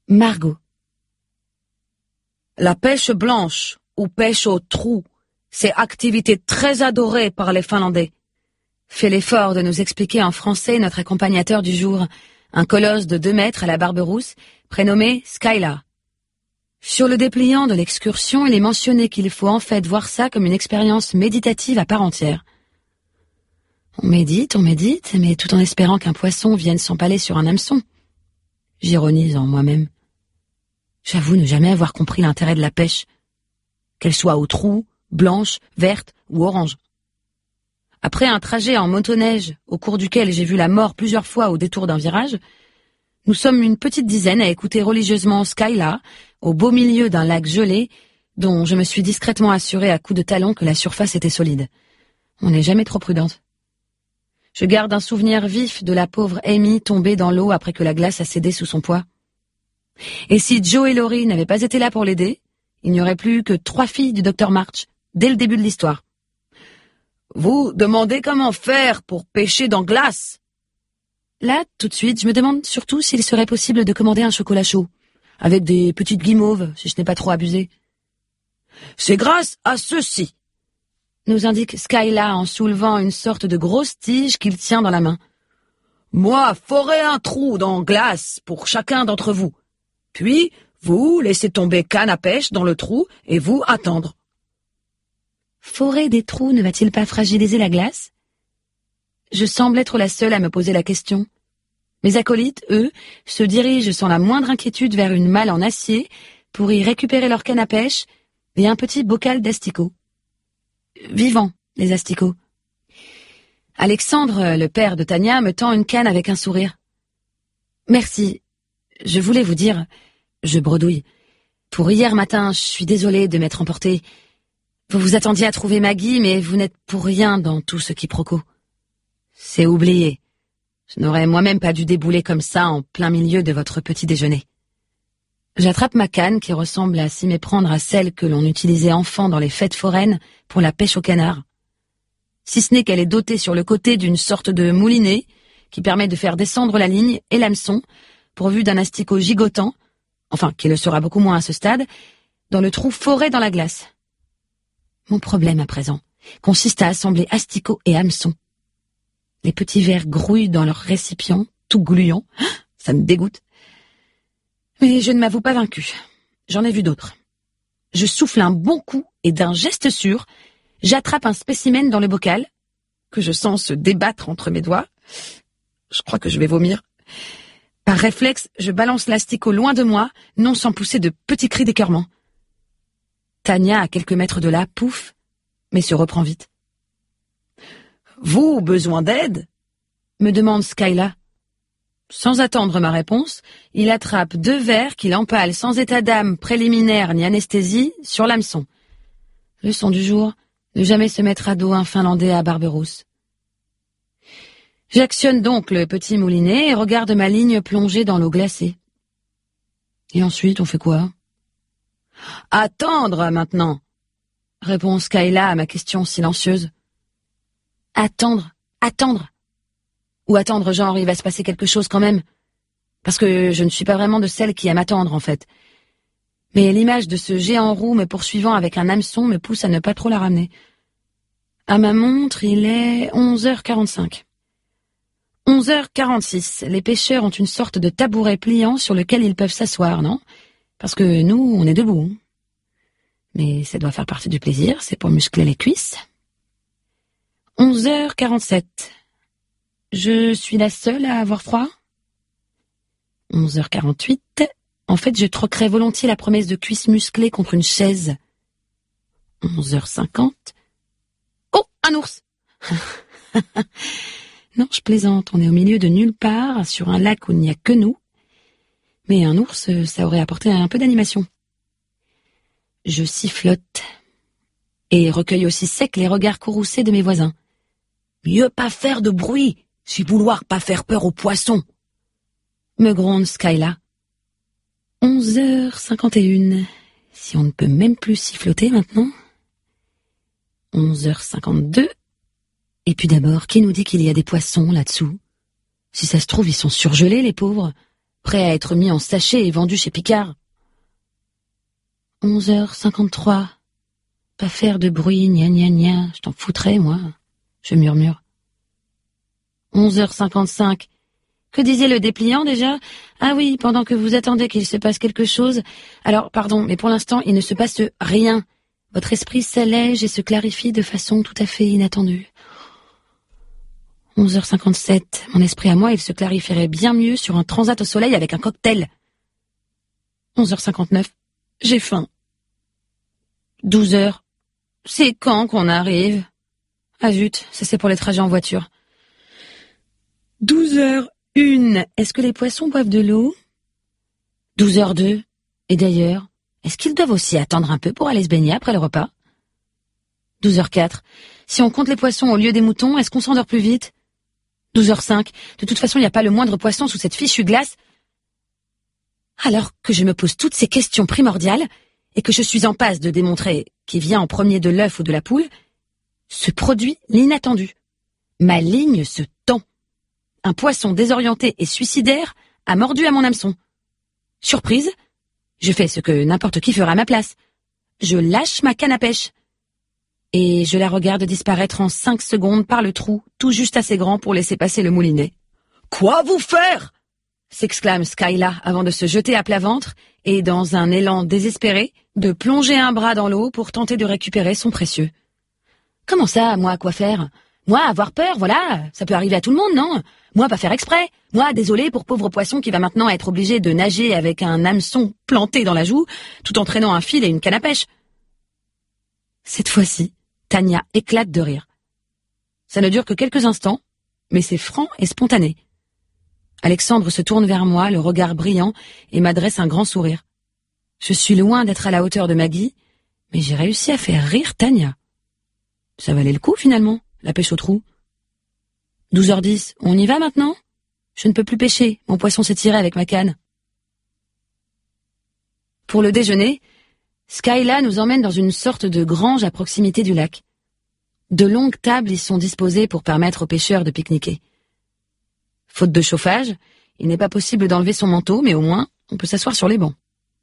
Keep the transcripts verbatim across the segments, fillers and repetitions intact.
Margot. La pêche blanche, ou pêche au trou, c'est activité très adorée par les Finlandais. Fait l'effort de nous expliquer en français notre accompagnateur du jour, un colosse de deux mètres à la barbe rousse, prénommé Skyla. Sur le dépliant de l'excursion, il est mentionné qu'il faut en fait voir ça comme une expérience méditative à part entière. On médite, on médite, mais tout en espérant qu'un poisson vienne s'empaler sur un hameçon. J'ironise en moi-même. J'avoue ne jamais avoir compris l'intérêt de la pêche, qu'elle soit au trou, blanche, verte ou orange. Après un trajet en motoneige, au cours duquel j'ai vu la mort plusieurs fois au détour d'un virage, nous sommes une petite dizaine à écouter religieusement Skyla, au beau milieu d'un lac gelé, dont je me suis discrètement assurée à coups de talon que la surface était solide. On n'est jamais trop prudente. Je garde un souvenir vif de la pauvre Amy tombée dans l'eau après que la glace a cédé sous son poids. Et si Joe et Laurie n'avaient pas été là pour l'aider, il n'y aurait plus que trois filles du docteur March, dès le début de l'histoire. Vous demandez comment faire pour pêcher dans glace? Là, tout de suite, je me demande surtout s'il serait possible de commander un chocolat chaud, avec des petites guimauves, si je n'ai pas trop abusé. C'est grâce à ceci, nous indique Skyla en soulevant une sorte de grosse tige qu'il tient dans la main. Moi, forer un trou dans glace pour chacun d'entre vous. Puis, vous laissez tomber canne à pêche dans le trou et vous attendre. Forer des trous ne va-t-il pas fragiliser la glace? Je semble être la seule à me poser la question. Mes acolytes, eux, se dirigent sans la moindre inquiétude vers une malle en acier pour y récupérer leur canne à pêche et un petit bocal d'asticots. Vivants, les asticots. Alexandre, le père de Tania, me tend une canne avec un sourire. Merci. Je voulais vous dire, je bredouille. Pour hier matin, je suis désolée de m'être emportée. Vous vous attendiez à trouver Maggie, mais vous n'êtes pour rien dans tout ce quiproquo. C'est oublié. Je n'aurais moi-même pas dû débouler comme ça en plein milieu de votre petit déjeuner. J'attrape ma canne qui ressemble à s'y méprendre à celle que l'on utilisait enfant dans les fêtes foraines pour la pêche au canard. Si ce n'est qu'elle est dotée sur le côté d'une sorte de moulinet qui permet de faire descendre la ligne et l'hameçon, pourvu d'un asticot gigotant, enfin qui le sera beaucoup moins à ce stade, dans le trou foré dans la glace. Mon problème à présent consiste à assembler asticot et hameçon. Les petits vers grouillent dans leur récipient, tout gluant. Ça me dégoûte. Mais je ne m'avoue pas vaincue. J'en ai vu d'autres. Je souffle un bon coup et d'un geste sûr, j'attrape un spécimen dans le bocal, que je sens se débattre entre mes doigts. Je crois que je vais vomir. Par réflexe, je balance l'asticot loin de moi, non sans pousser de petits cris d'écœurement. Tania, à quelques mètres de là, pouffe, mais se reprend vite. « Vous, besoin d'aide ?» me demande Skyla. Sans attendre ma réponse, il attrape deux verres qu'il empale sans état d'âme préliminaire ni anesthésie sur l'hameçon. Leçon du jour, ne jamais se mettre à dos un Finlandais à barbe rousse. J'actionne donc le petit moulinet et regarde ma ligne plongée dans l'eau glacée. Et ensuite, on fait quoi? Attendre maintenant, répond Skyla à ma question silencieuse. Attendre, attendre. Ou attendre genre il va se passer quelque chose quand même. Parce que je ne suis pas vraiment de celle qui aime attendre en fait. Mais l'image de ce géant roux me poursuivant avec un hameçon me pousse à ne pas trop la ramener. À ma montre, il est onze heures quarante-cinq. onze heures quarante-six, les pêcheurs ont une sorte de tabouret pliant sur lequel ils peuvent s'asseoir, non? Parce que nous, on est debout. Mais ça doit faire partie du plaisir, c'est pour muscler les cuisses. onze heures quarante-sept. Je suis la seule à avoir froid? onze heures quarante-huit. En fait, je troquerais volontiers la promesse de cuisses musclées contre une chaise. onze heures cinquante. Oh, un ours! Non, je plaisante, on est au milieu de nulle part, sur un lac où il n'y a que nous. Mais un ours, ça aurait apporté un peu d'animation. Je sifflote et recueille aussi sec les regards courroucés de mes voisins. Mieux pas faire de bruit, si vouloir pas faire peur aux poissons, me gronde Skyla. onze heures cinquante et une. Si on ne peut même plus siffloter maintenant. onze heures cinquante-deux. Et puis d'abord, qui nous dit qu'il y a des poissons là-dessous? Si ça se trouve, ils sont surgelés, les pauvres. prêt à être mis en sachet et vendu chez Picard. Onze heures cinquante-trois. Pas faire de bruit, gna gna gna, je t'en foutrais, moi. Je murmure. Onze heures cinquante-cinq. Que disait le dépliant déjà? Ah oui, pendant que vous attendez qu'il se passe quelque chose. Alors, pardon, mais pour l'instant, il ne se passe rien. Votre esprit s'allège et se clarifie de façon tout à fait inattendue. Onze heures cinquante-sept. Mon esprit à moi, il se clarifierait bien mieux sur un transat au soleil avec un cocktail. Onze heures cinquante-neuf. J'ai faim. Douze heures. C'est quand qu'on arrive? Ah zut, ça c'est pour les trajets en voiture. Douze heures une. Est-ce que les poissons boivent de l'eau? Douze heures deux. Et d'ailleurs, est-ce qu'ils doivent aussi attendre un peu pour aller se baigner après le repas? Douze heures quatre. Si on compte les poissons au lieu des moutons, est-ce qu'on s'endort plus vite? Douze heures cinq. De toute façon, il n'y a pas le moindre poisson sous cette fichue glace. Alors que je me pose toutes ces questions primordiales, et que je suis en passe de démontrer qui vient en premier de l'œuf ou de la poule, se produit l'inattendu. Ma ligne se tend. Un poisson désorienté et suicidaire a mordu à mon hameçon. Surprise, je fais ce que n'importe qui fera à ma place. Je lâche ma canne à pêche. Et je la regarde disparaître en cinq secondes par le trou, tout juste assez grand pour laisser passer le moulinet. « Quoi vous faire ?» s'exclame Skyla avant de se jeter à plat ventre et, dans un élan désespéré, de plonger un bras dans l'eau pour tenter de récupérer son précieux. « Comment ça, moi, quoi faire? Moi, avoir peur, voilà, ça peut arriver à tout le monde, non? Moi, pas faire exprès. Moi, désolé pour pauvre poisson qui va maintenant être obligé de nager avec un hameçon planté dans la joue, tout en traînant un fil et une canne à pêche. » Cette fois-ci, Tania éclate de rire. Ça ne dure que quelques instants, mais c'est franc et spontané. Alexandre se tourne vers moi, le regard brillant, et m'adresse un grand sourire. Je suis loin d'être à la hauteur de Maggie, mais j'ai réussi à faire rire Tania. Ça valait le coup, finalement, la pêche au trou. douze heures dix, on y va maintenant? Je ne peux plus pêcher, mon poisson s'est tiré avec ma canne. Pour le déjeuner, Skyla nous emmène dans une sorte de grange à proximité du lac. De longues tables y sont disposées pour permettre aux pêcheurs de pique-niquer. Faute de chauffage, il n'est pas possible d'enlever son manteau, mais au moins, on peut s'asseoir sur les bancs.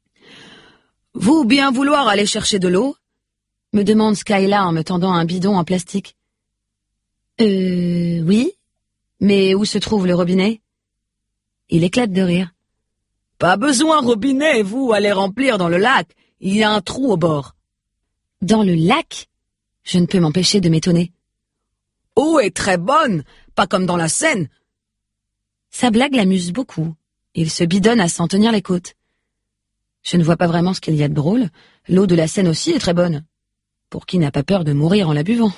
« Vous bien vouloir aller chercher de l'eau ?» me demande Skyla en me tendant un bidon en plastique. « Euh, oui, mais où se trouve le robinet ?» Il éclate de rire. « Pas besoin robinet, vous allez remplir dans le lac, il y a un trou au bord. »« Dans le lac ?» Je ne peux m'empêcher de m'étonner. « Eau est très bonne, pas comme dans la Seine. » Sa blague l'amuse beaucoup. Il se bidonne à s'en tenir les côtes. Je ne vois pas vraiment ce qu'il y a de drôle. L'eau de la Seine aussi est très bonne. Pour qui n'a pas peur de mourir en la buvant?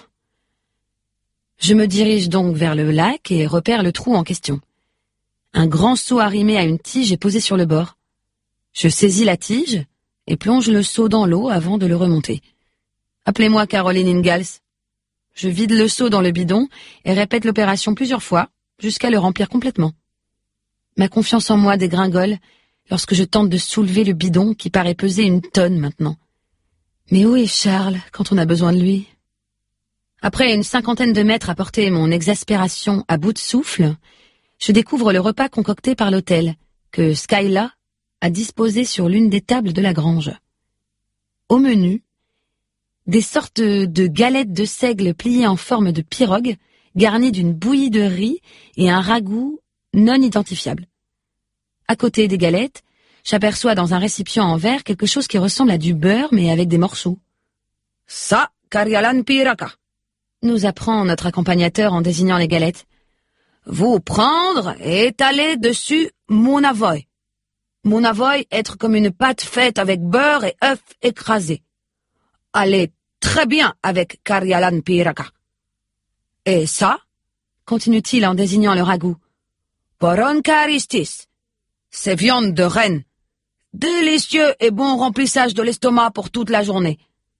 Je me dirige donc vers le lac et repère le trou en question. Un grand seau arrimé à une tige est posé sur le bord. Je saisis la tige et plonge le seau dans l'eau avant de le remonter. Appelez-moi Caroline Ingalls. Je vide le seau dans le bidon et répète l'opération plusieurs fois, jusqu'à le remplir complètement. Ma confiance en moi dégringole lorsque je tente de soulever le bidon qui paraît peser une tonne maintenant. Mais où est Charles quand on a besoin de lui? Après une cinquantaine de mètres à porter mon exaspération à bout de souffle, je découvre le repas concocté par l'hôtel, que Skyla a disposé sur l'une des tables de la grange. Au menu, des sortes de galettes de seigle pliées en forme de pirogue, garnies d'une bouillie de riz et un ragoût non identifiable. À côté des galettes, j'aperçois dans un récipient en verre quelque chose qui ressemble à du beurre, mais avec des morceaux. « Ça, Karyalan Piraka » nous apprend notre accompagnateur en désignant les galettes. « Vous prendre et étaler dessus mon avoy. Mon avoy être comme une pâte faite avec beurre et œufs écrasés. Allez très bien avec Karyalan Piraka. Et ça, continue-t-il en désignant le ragoût, Poron Karistis. C'est viande de renne. Délicieux et bon remplissage de l'estomac pour toute la journée. »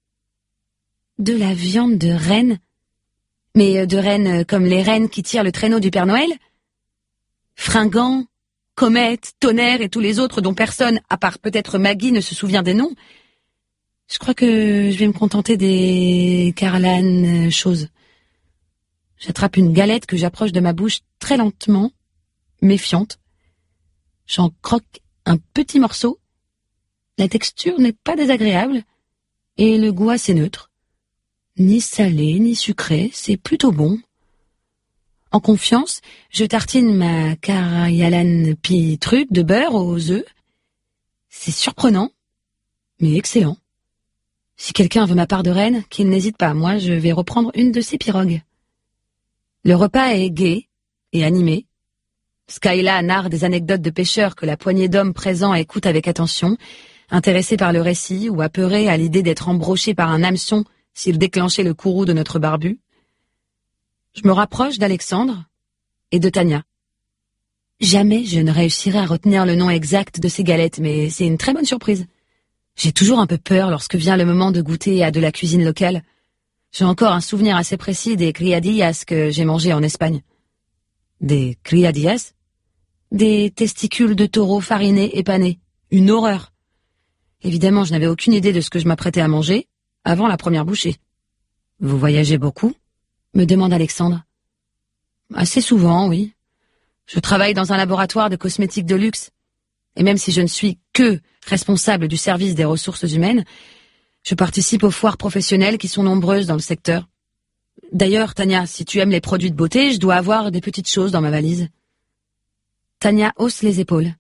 De la viande de renne? Mais de rennes comme les rennes qui tirent le traîneau du Père Noël? Fringant, Comète, Tonnerre et tous les autres dont personne, à part peut-être Maggie, ne se souvient des noms. Je crois que je vais me contenter des Carlan choses. J'attrape une galette que j'approche de ma bouche très lentement, méfiante. J'en croque un petit morceau. La texture n'est pas désagréable et le goût assez neutre. Ni salé, ni sucré, c'est plutôt bon. En confiance, je tartine ma Karayalan pie truc de beurre aux œufs. C'est surprenant, mais excellent. Si quelqu'un veut ma part de reine, qu'il n'hésite pas, moi je vais reprendre une de ces pirogues. Le repas est gai et animé. Skyla narre des anecdotes de pêcheurs que la poignée d'hommes présents écoute avec attention, intéressés par le récit ou apeurés à l'idée d'être embrochés par un hameçon s'il déclenchait le courroux de notre barbu. Je me rapproche d'Alexandre et de Tania. Jamais je ne réussirai à retenir le nom exact de ces galettes, mais c'est une très bonne surprise. J'ai toujours un peu peur lorsque vient le moment de goûter à de la cuisine locale. J'ai encore un souvenir assez précis des criadillas que j'ai mangées en Espagne. Des criadillas? Des testicules de taureau farinés et panés. Une horreur. Évidemment, je n'avais aucune idée de ce que je m'apprêtais à manger avant la première bouchée. Vous voyagez beaucoup? Me demande Alexandre. Assez souvent, oui. Je travaille dans un laboratoire de cosmétiques de luxe. Et même si je ne suis que responsable du service des ressources humaines, je participe aux foires professionnelles qui sont nombreuses dans le secteur. D'ailleurs, Tania, si tu aimes les produits de beauté, je dois avoir des petites choses dans ma valise. Tania hausse les épaules.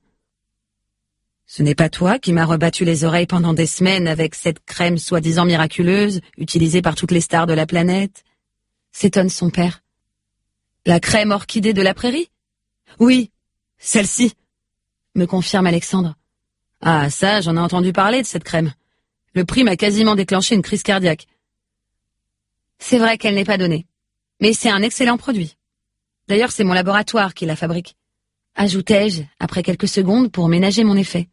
Ce n'est pas toi qui m'as rebattu les oreilles pendant des semaines avec cette crème soi-disant miraculeuse, utilisée par toutes les stars de la planète? S'étonne son père. La crème orchidée de la prairie? Oui, celle-ci, me confirme Alexandre. Ah, ça, j'en ai entendu parler de cette crème. Le prix m'a quasiment déclenché une crise cardiaque. C'est vrai qu'elle n'est pas donnée, mais c'est un excellent produit. D'ailleurs, c'est mon laboratoire qui la fabrique, ajoutai-je après quelques secondes pour ménager mon effet.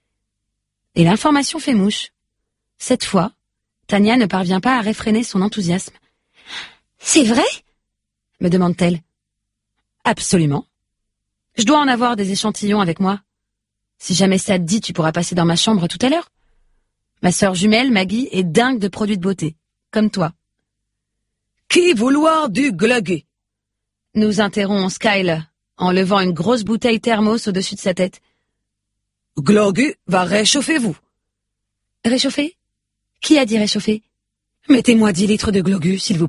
Et l'information fait mouche. Cette fois, Tania ne parvient pas à réfréner son enthousiasme. « C'est vrai ?» me demande-t-elle. « Absolument. Je dois en avoir des échantillons avec moi. Si jamais ça te dit, tu pourras passer dans ma chambre tout à l'heure. Ma sœur jumelle, Maggie, est dingue de produits de beauté, comme toi. »« Qui vouloir du glogu ?» nous interrompt Skyler, en levant une grosse bouteille thermos au-dessus de sa tête. « Glogu va réchauffer-vous. »« Réchauffer ? Qui a dit réchauffer ? Mettez-moi dix litres de glogu, s'il vous plaît. »